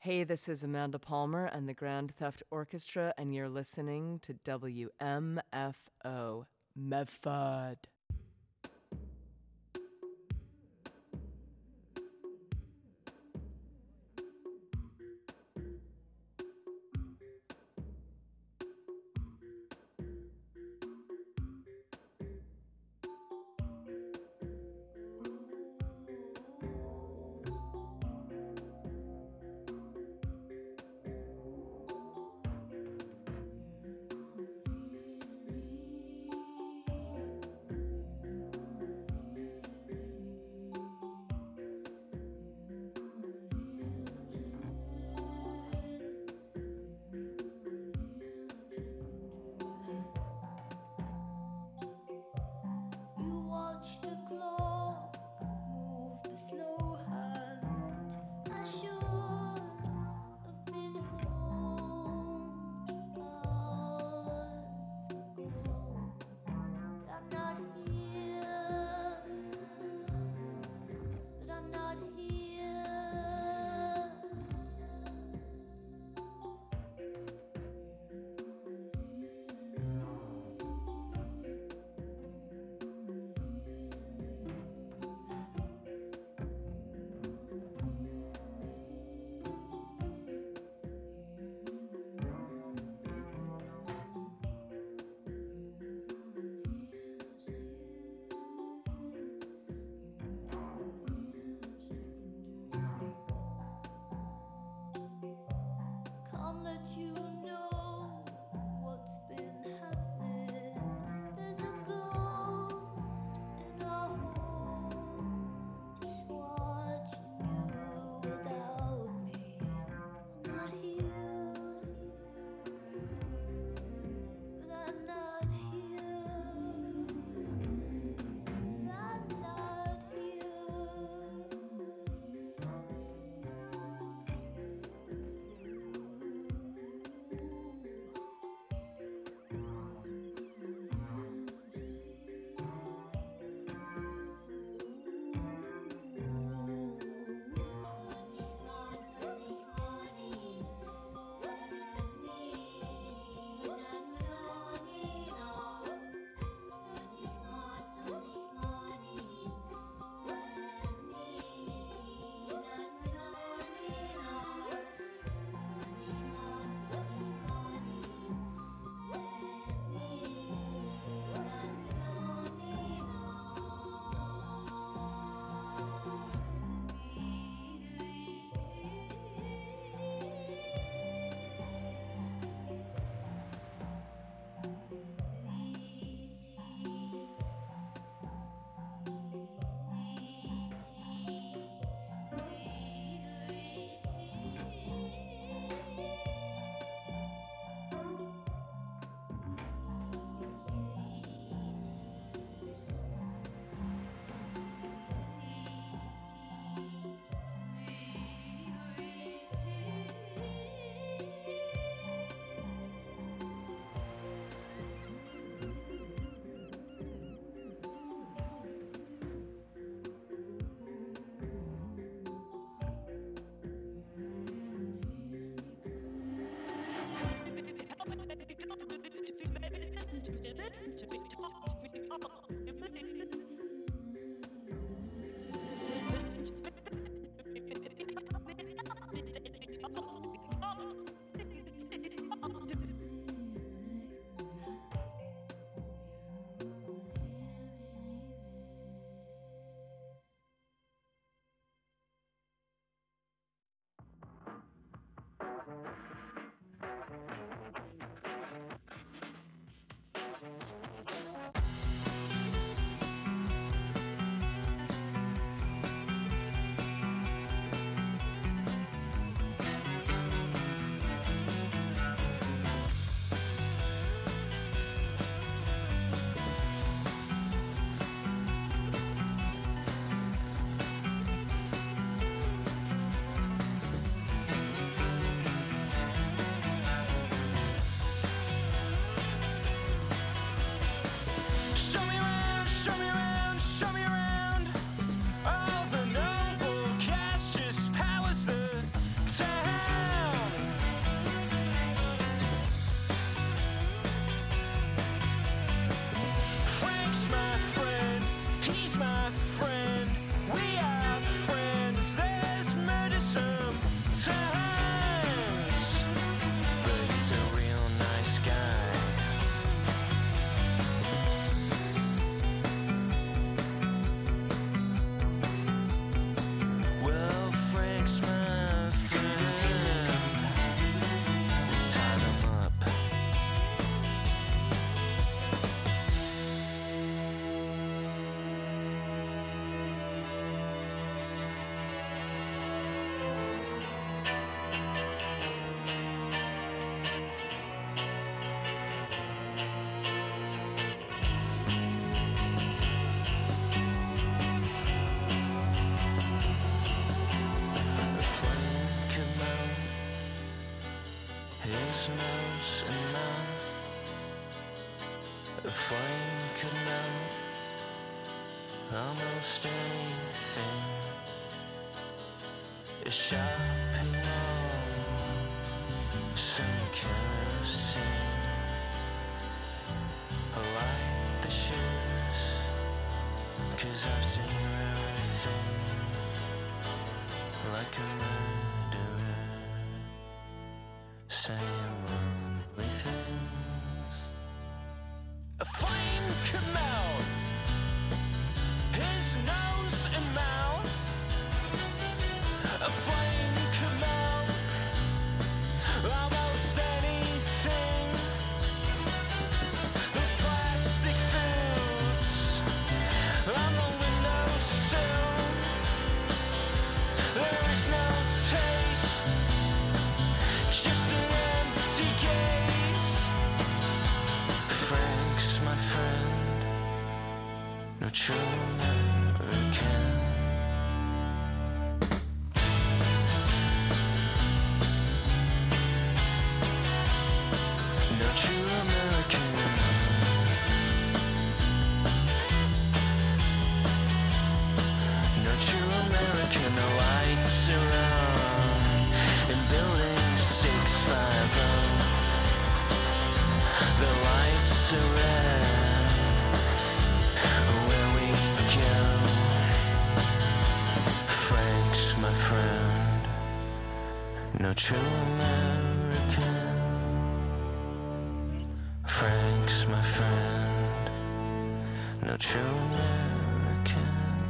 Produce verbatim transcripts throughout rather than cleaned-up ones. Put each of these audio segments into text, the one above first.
Hey, this is Amanda Palmer and the Grand Theft Orchestra, and you're listening to W M F O, Medford. almost anything is shopping on some kerosene. I like the shoes, 'cause I've seen rare things, like a murderer saying ugly things. A flame come out his nose and mouth. A flame come out almost anything. Those plastic foods on the windowsill. There is no taste, just an empty gaze. Frank's my friend, no true American. No true American. No true American. The lights are on in building six fifty. The lights are red where we go. Frank's my friend, no true American. Frank's my friend, no true American.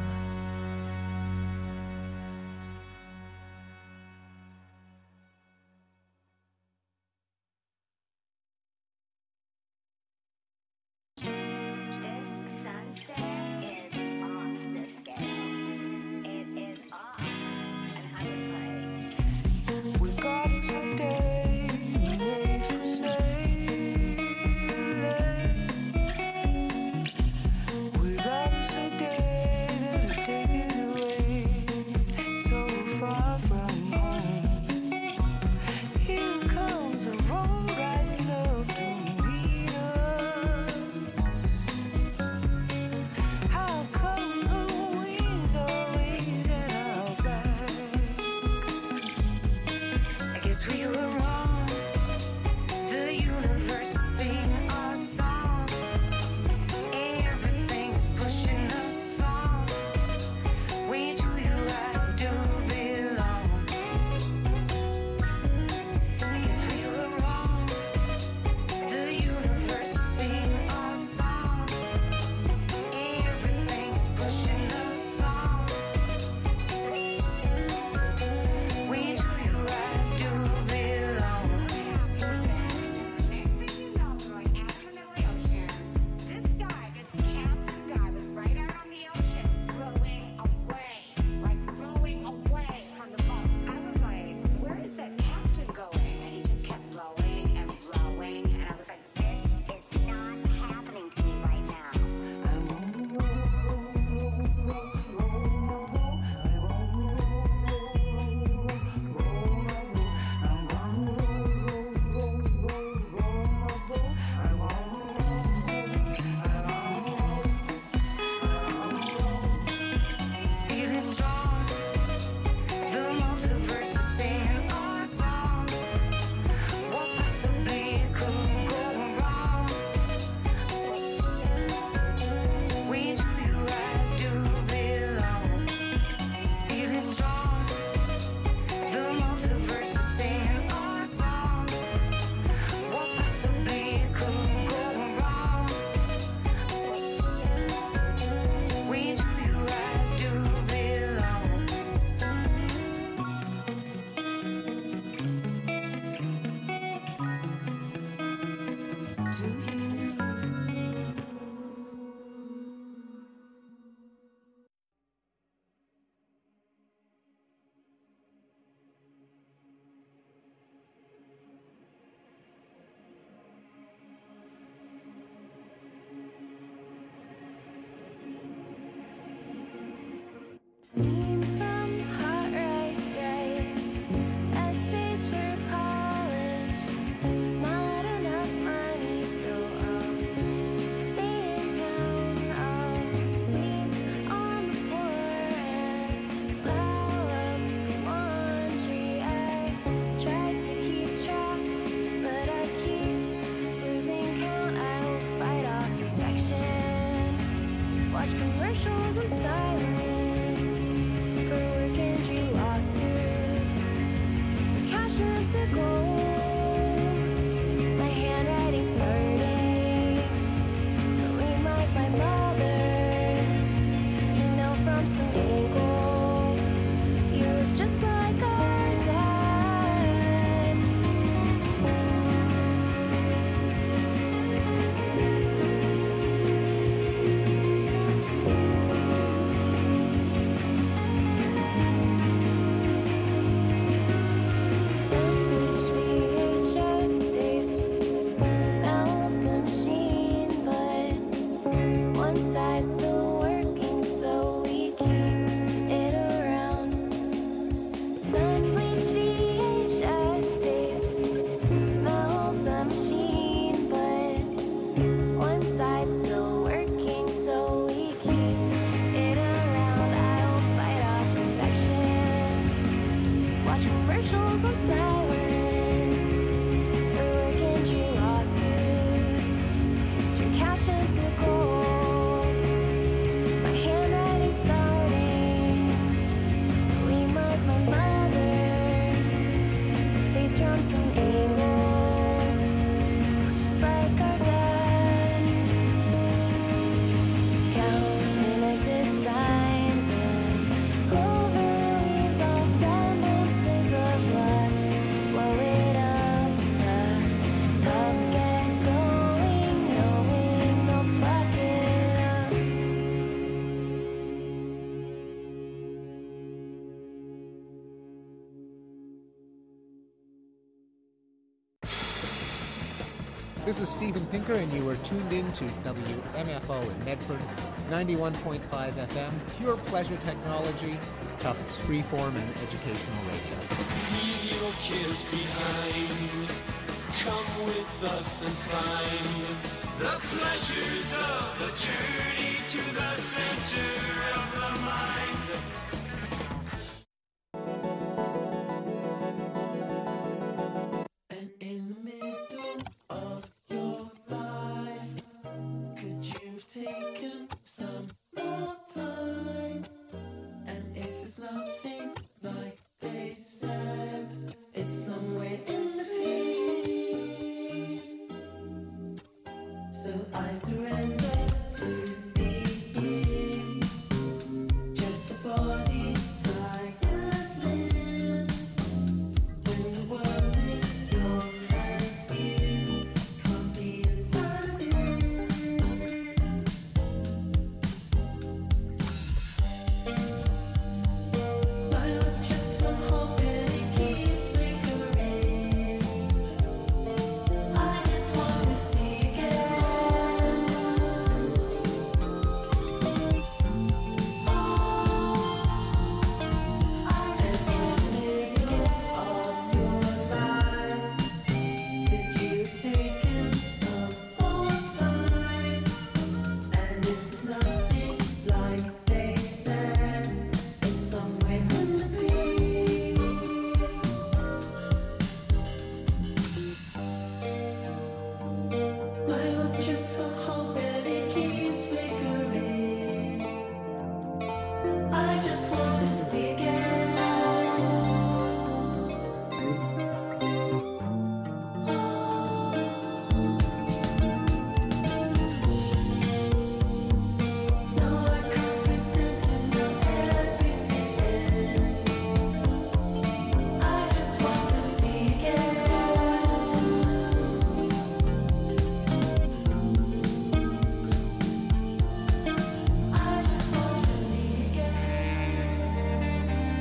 This sunset is off the scale. It is off. And I was like, We got us a day made for sailing. We got us a day that'll take us away so far from home. Here comes the road rising up to meet us. How come the wind's always at our backs? I guess we were wrong. The universe is singing our song. Everything is pushing us on. We do you right to belong. I guess we were wrong. The universe is singing our song. Everything is pushing us on. We do you right to belong. next thing you know, we're like out in the middle of the ocean. This guy, this captain guy, was right out on the ocean, rowing away, like rowing away from the boat. I was like, where is that captain going? And he just kept rowing and rowing, and I was like, this is not happening to me right now. Feeling strong, the multiverse is singing our song. What possibly could go wrong? We do you right to belong. Feeling strong, the multiverse is singing our song. What possibly could go wrong? We do you right to belong. Do you? Steam from hot rice, right? Essays for college. Not enough money, so I'll stay in town. I'll sleep on the socials on silent for work injury lawsuits. Turn cash into gold. My handwriting's starting to lean like my mother's. Her face from some angles looks just like our dad. Counting exit signs and clover leaves, all semblances of life. Blow it up, the tough get going, knowing they'll fuck it up. This is Steven Pinker, and you are tuned in to W M F O in Medford, ninety-one point five F M, pure pleasure technology, Tufts freeform and educational radio. Leave your cares behind. Come with us and find the pleasures of the journey to the center of the mind. And in the middle of your life, could you have taken some more time? And if there's nothing like they said, it's somewhere in between. So I surrender to being just a body, tired limbs. When the world's in your hands, you can't be inside of it. Mine was just for hope and it keeps flickering. I just want to see again. Oh, I just want to make it of your life. Could you have taken some more time? And if it's nothing like they said, it's somewhere in between. Mine was just for hope and it keeps flickering. I just want to see again. No, I can't pretend to know everything. I just want to see again. I just want to see again.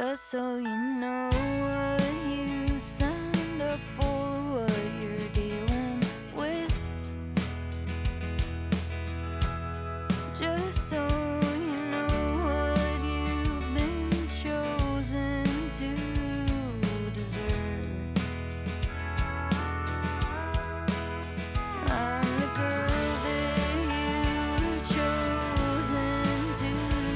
Just so you know what you signed up for, what you're dealing with. Just so you know what you've been chosen to deserve. I'm the girl that you've chosen to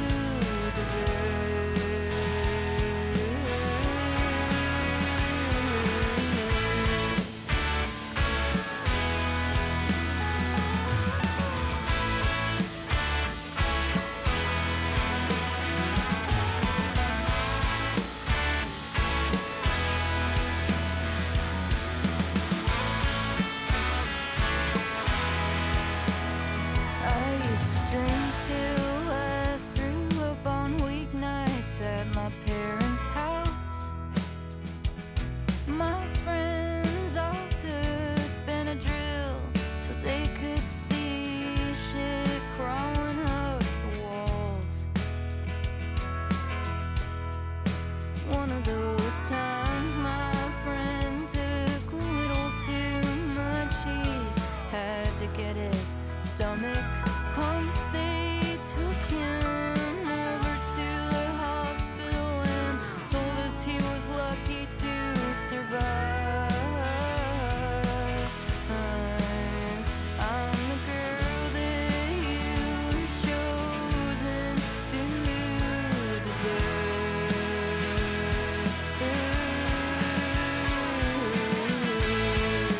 I used to drink till I threw up on weeknights at my parents' house. My friends all took Benadryl till they could see shit crawling up the walls. One of those times my friend took a little too much. He had to get his stomach pumped. They took him over to the hospital and told us he was lucky to survive. I'm the girl that you've chosen to deserve.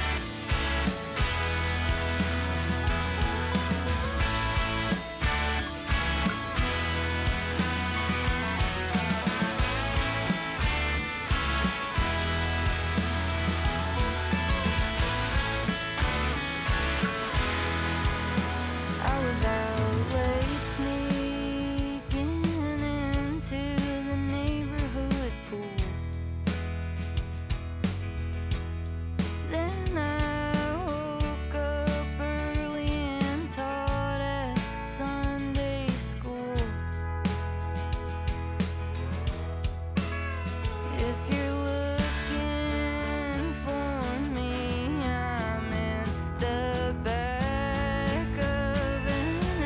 I was out late sneaking into the neighborhood pool. Then I woke up early and taught at the Sunday school. If you're looking for me, I'm in the back of an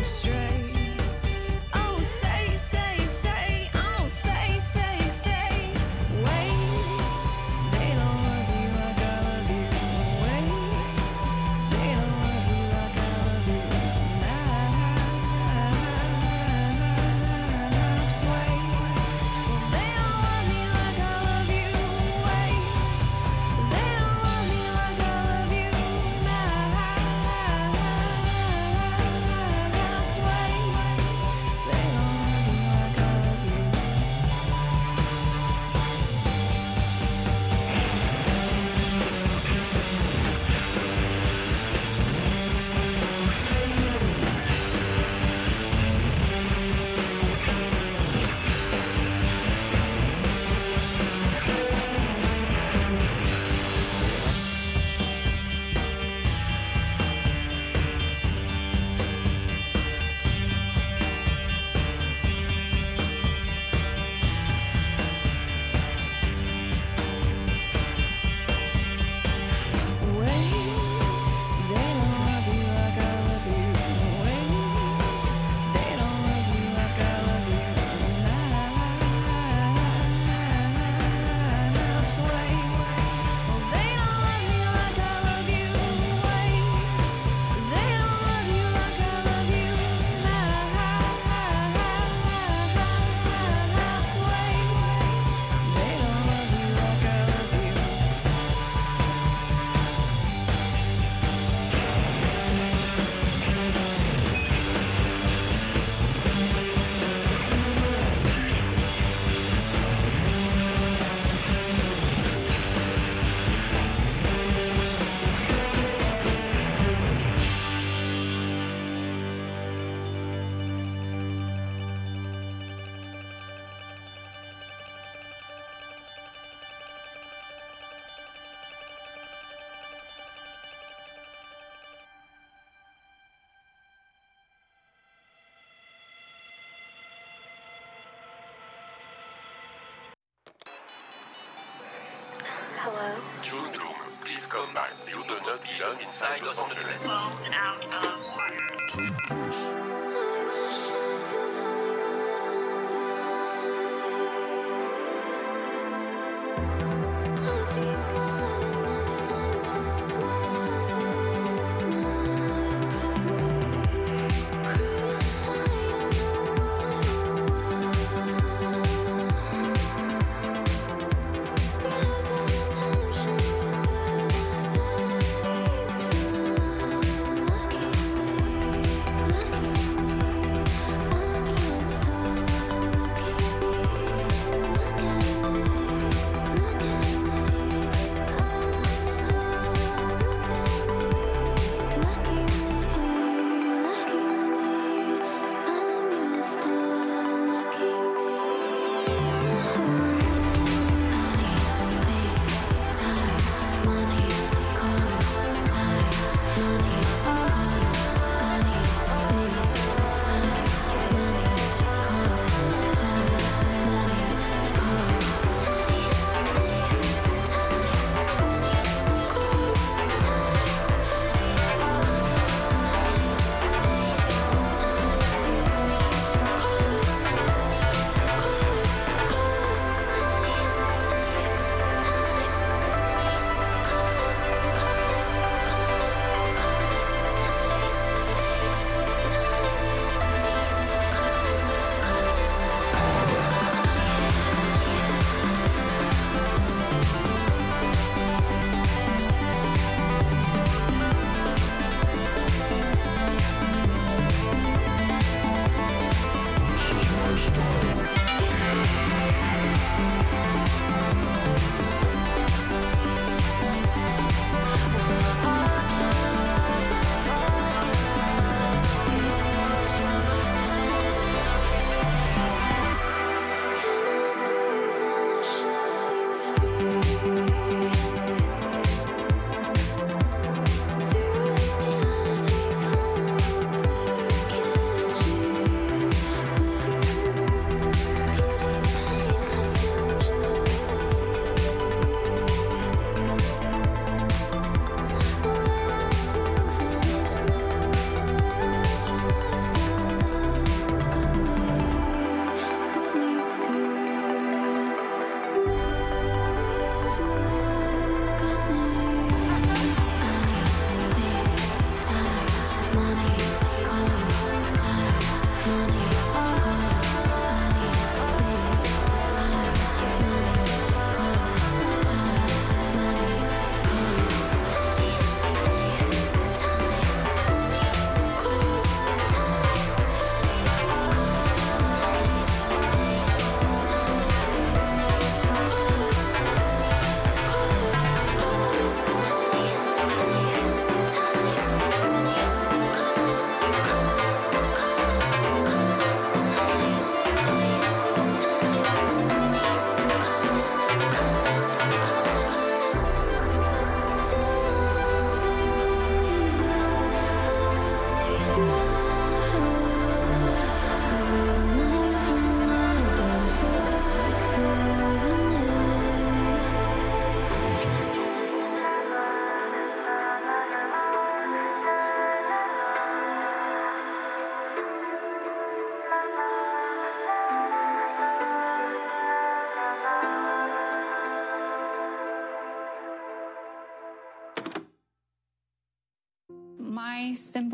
don't stray. Oh, say, say, say, oh, say, say, say, wait. They don't love you like I love you. Wait. They don't love you like I love you. Perhaps wait. They don't love me like I love you. Wait. They don't love me like I love you. Perhaps wait. They don't love you like I love you. Hello? June room, please come back. You do not belong inside Los Angeles. Phone out of order. Look at me.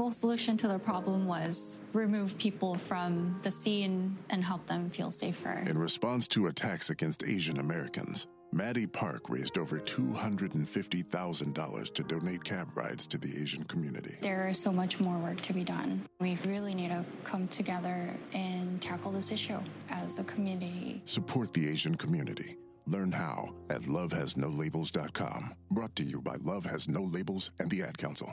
whole solution to the problem was remove people from the scene and help them feel safer. In response to attacks against Asian Americans, Maddie Park raised over two hundred fifty thousand dollars to donate cab rides to the Asian community. There is so much more work to be done. We really need to come together and tackle this issue as a community. Support the Asian community. Learn how at love has no labels dot com. Brought to you by Love Has No Labels and the Ad Council.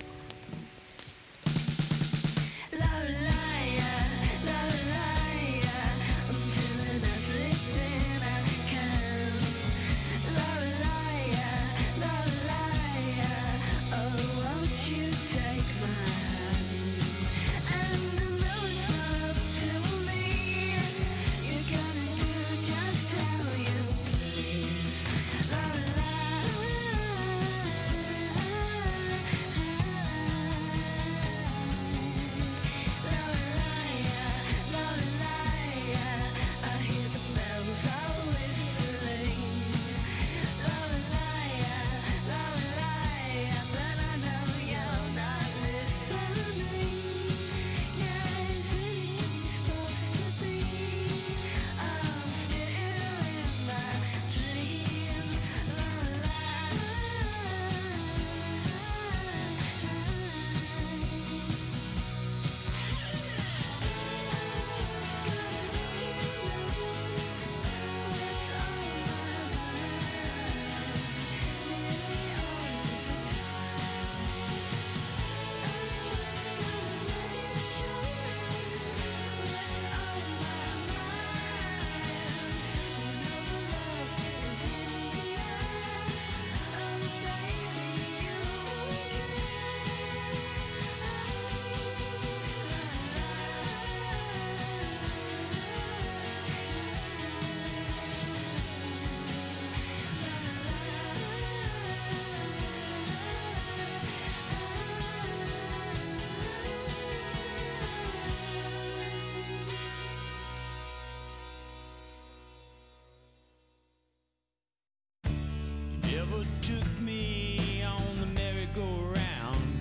Took me on the merry-go-round.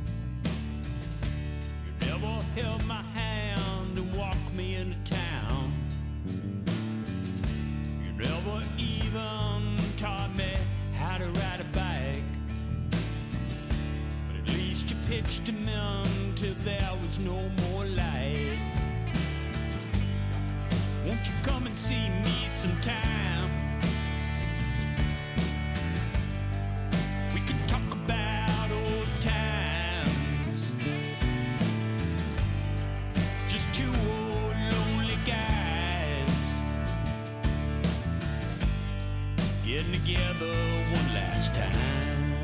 You never held my hand and walked me into town. You never even taught me how to ride a bike. But at least you pitched him in till there was no more light. Won't you come and see me sometime? Together one last time.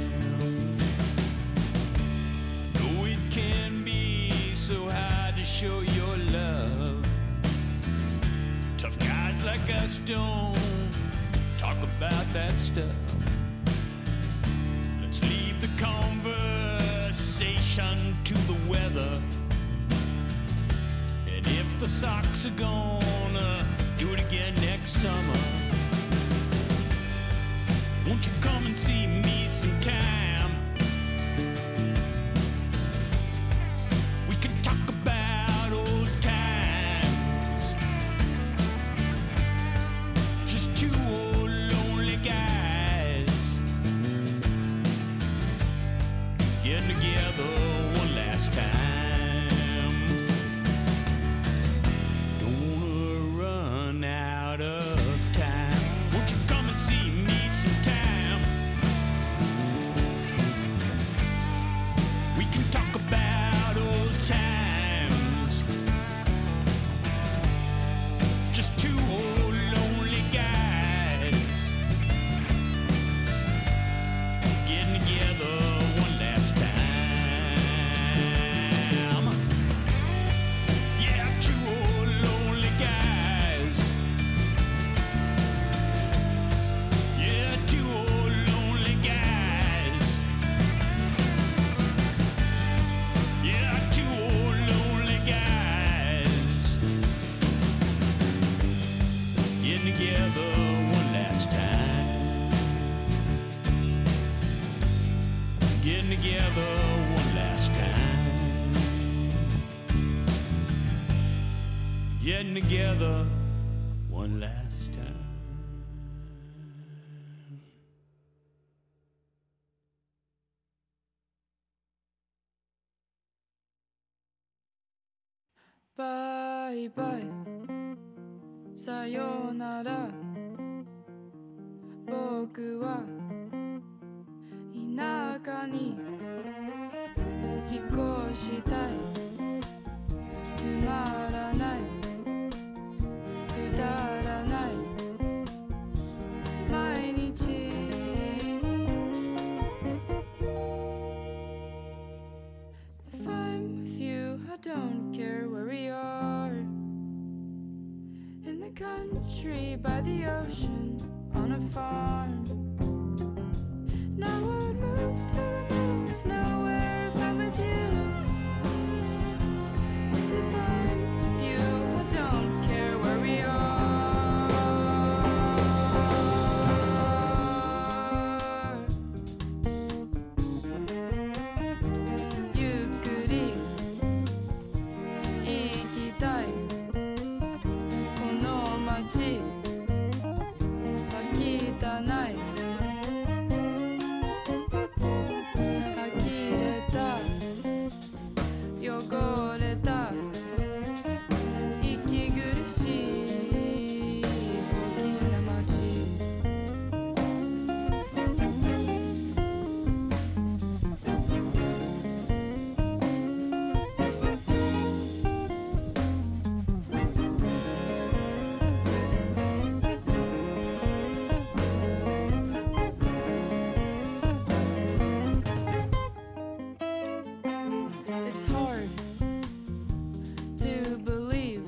Though it can be so hard to show your love, tough guys like us don't talk about that stuff. Let's leave the conversation to the weather. And if the Sox are gonna do it again next summer, won't you come and see me sometime? We can talk about old times. Just two old lonely guys getting together one last time. Don't wanna run out of time. Won't you come and see me sometime? getting together one last time. Bye bye さようなら僕は田舎に引っ越したいつまらないくだらない毎日 If I'm with you I don't care where we are in the country by the ocean on a farm now I'd move to the middle of nowhere if I'm with you 'cause if I'm with you I don't care where we are ゆっくり行きたいこの街は汚い呆れた汚れた息苦しい大きな街It's hard to believe,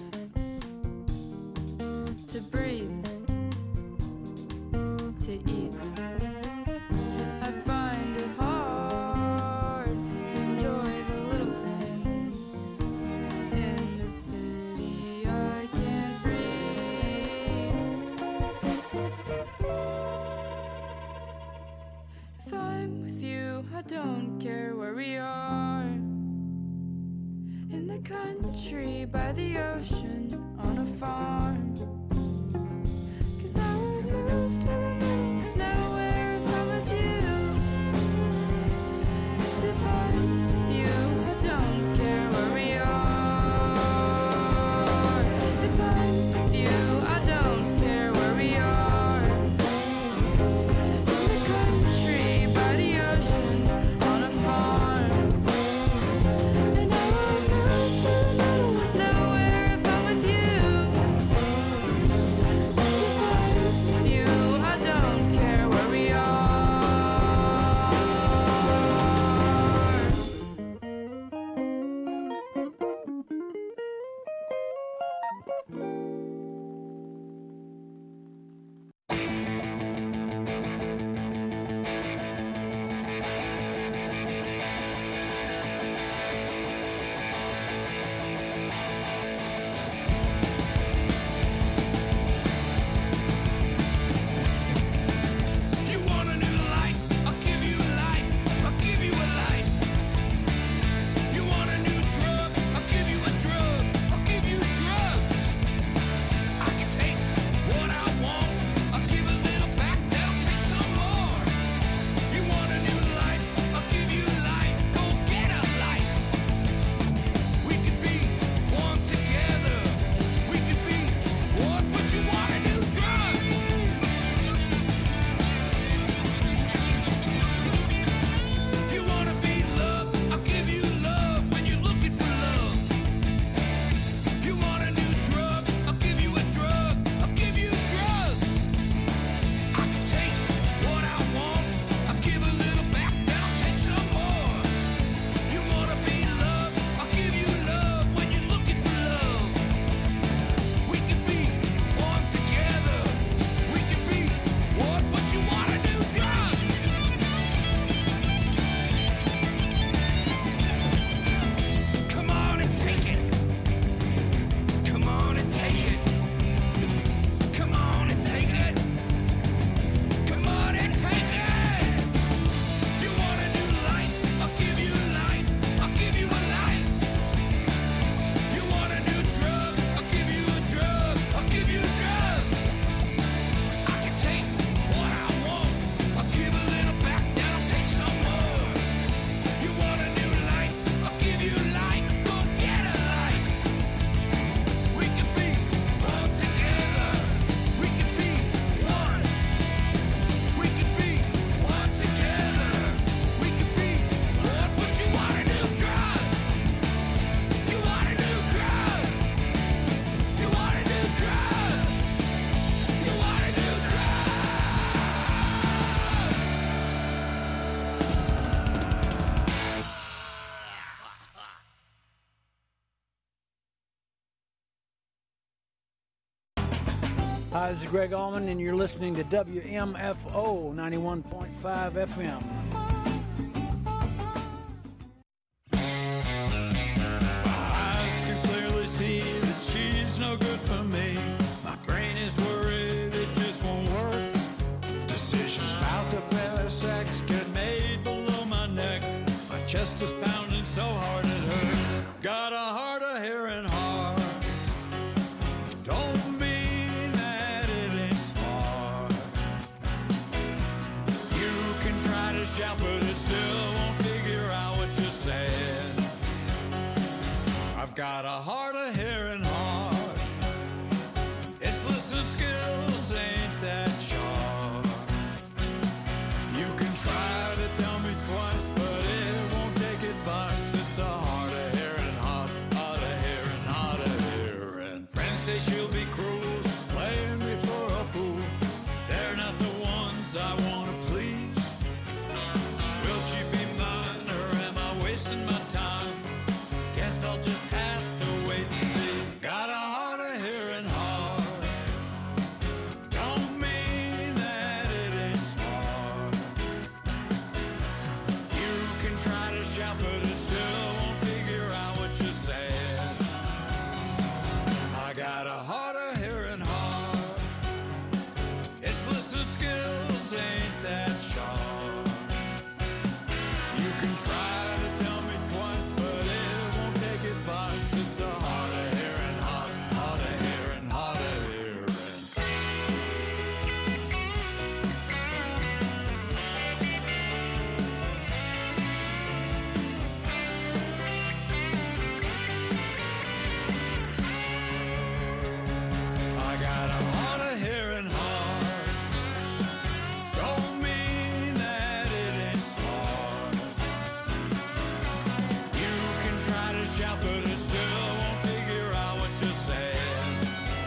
to breathe, to eat. I find it hard to enjoy the little things. In the city, I can't breathe. If I'm with you, I don't care where we are. In the country by the ocean on a farm 'cause I would move to the middle of nowhere if I'm with you 'cause if I'm with you I don't care where we are if I'm with you I don't care where we are in the country by the ocean on a farm and I would move to the middle of nowhere if I'm with you Hi, this is Greg Allman, and you're listening to W M F O ninety-one point five F M. Eyes can clearly see that she's no good for me. My brain is worried it just won't work. Decisions about the fair sex get made below my neck. My chest is pounding so hard it hurts. Got a heart of hair and heart. Don't mean that it ain't smart. You can try to shout, but it still won't figure out what you're saying. I've got a heart of hair and heart. Its listening skills ain't that sharp. You can try to tell me twice, but it won't take advice. It's a heart of hair and heart, heart of hair and heart of hair. And friends say she'll be cruel, she's playing me for a fool. They're not the ones I want to please. Will she be mine, or am I wasting my time? Guess I'll just have to wait and see. Got a heart of hair and heart. Don't mean that it ain't smart. You can try to shout, but it still won't figure out what you're saying. I got a heart of hair and heart. Its listening skills ain't that sharp. You can try to tell me twice, but it won't take advice. It's a heart of hair and heart, heart of hair and heart of hair. I got a heart of hair and heart. Don't mean that it ain't smart. You can try to shout, but it still won't figure out what you're saying.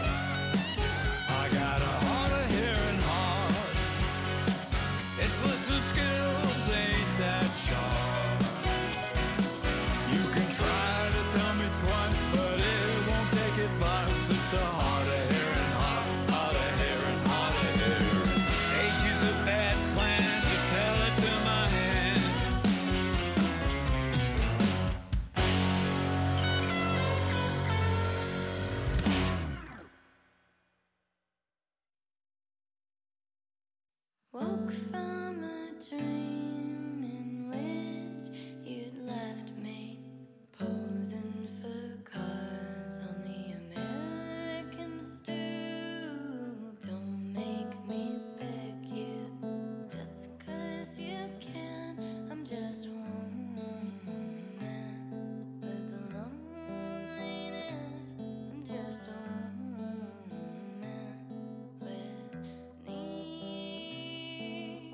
I got a heart of hair and heart. Its listening skills ain't that sharp. You can try to tell me twice, but it won't take advice. It's a heart of hair and heart, heart of hair and heart of hair. Say she's a bad plan, just tell it to my hand. Woke from a dream in which you'd left me posing for cars on the American stoop. Don't make me beg you just 'cause you can. I'm just a woman with a loneliness. I'm just a woman with needs.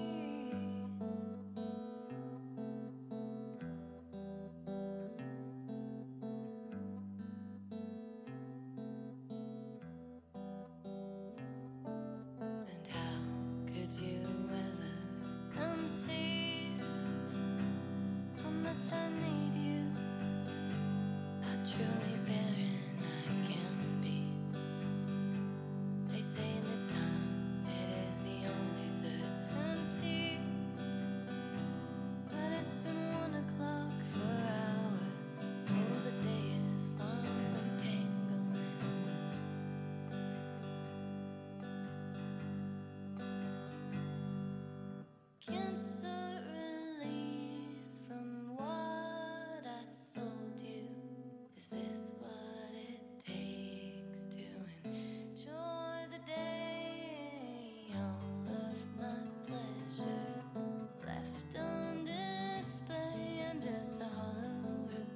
And how could you ever conceive how much I need you? How truly barren I can be. They say that time, it is the only certainty. But it's been one o'clock for hours. Oh, the day is long and tangling. Cancer release from what I sold you. Is this what it takes to enjoy the day? All of my pleasures left on display. I'm just a hollow root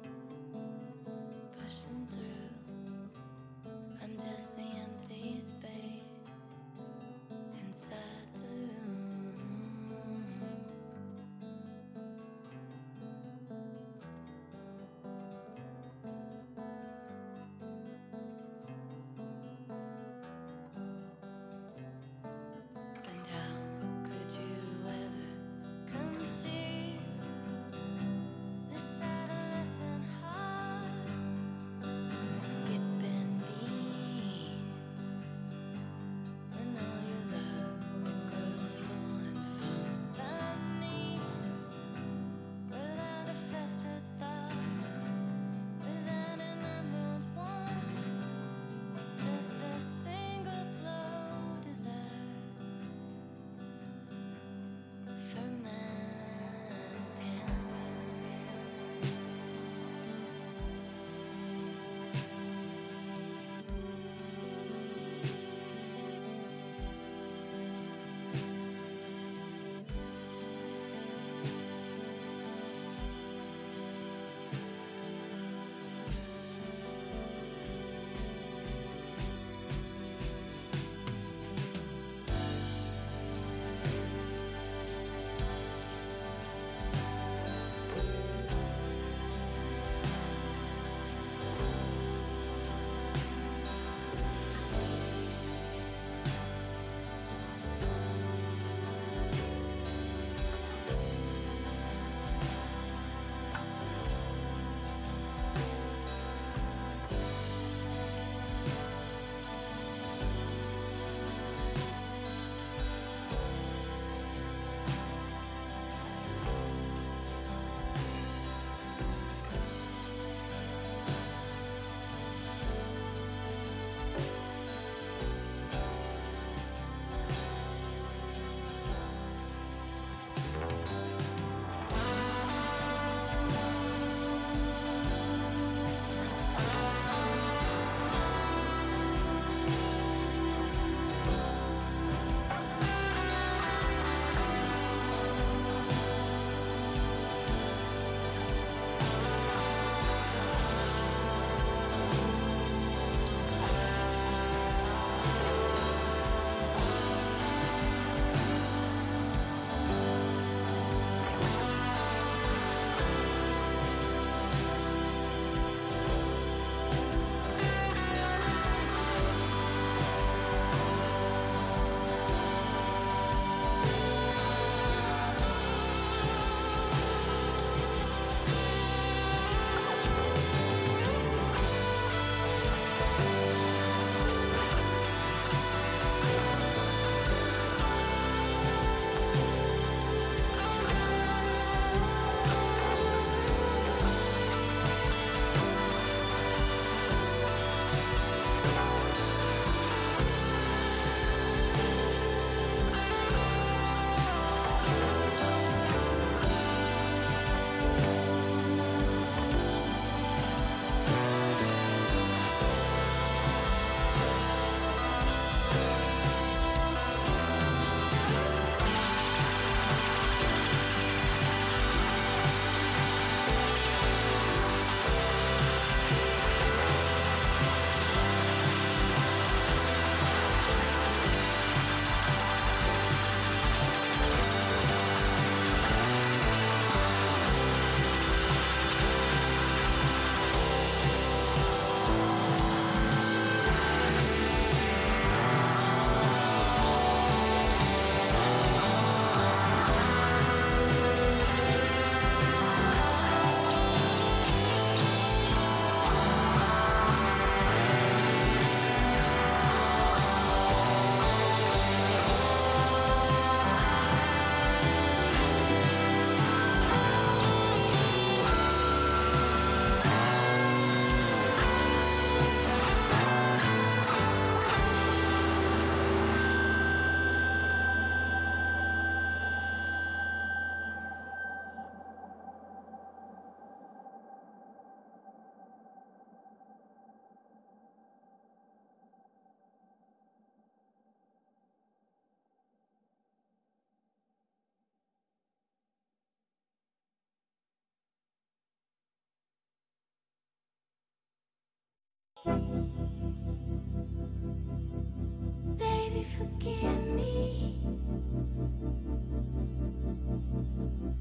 pushing through. I'm just the empty space inside the room.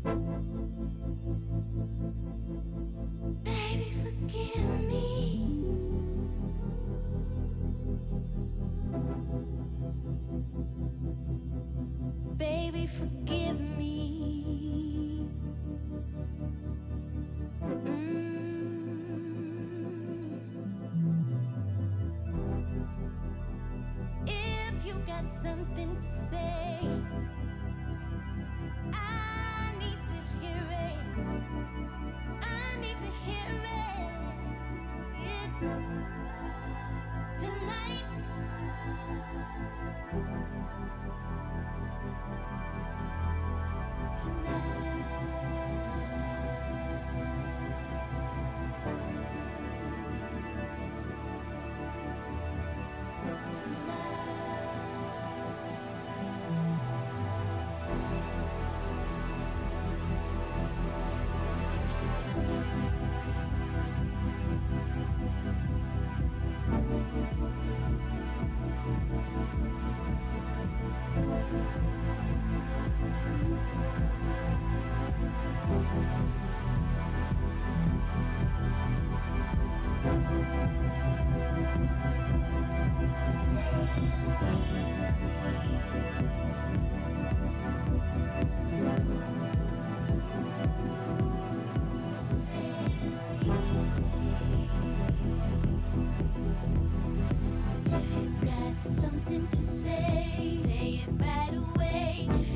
Baby, forgive me. Baby, forgive me. Mm. If you got something to say, I need to hear it. I need to hear it tonight. If you got something to say, say it right away. If